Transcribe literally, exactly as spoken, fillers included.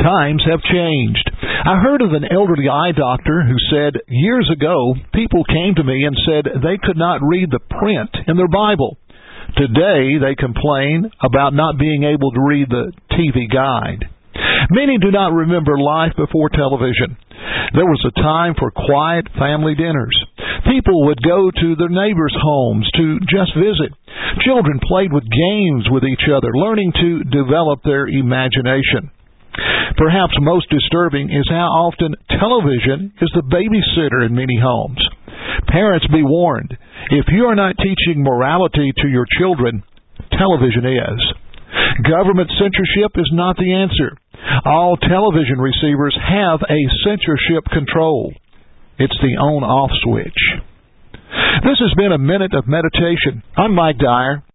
Times have changed. I heard of an elderly eye doctor who said years ago people came to me and said they could not read the print in their Bible. Today they complain about not being able to read the T V guide. Many do not remember life before television. There was a time for quiet family dinners. People would go to their neighbors' homes to just visit. Children played with games with each other, learning to develop their imagination. Perhaps most disturbing is how often television is the babysitter in many homes. Parents, be warned. If you are not teaching morality to your children, television is. Government censorship is not the answer. All television receivers have a censorship control. It's the on-off switch. This has been a Minute of Meditation. I'm Mike Dyer.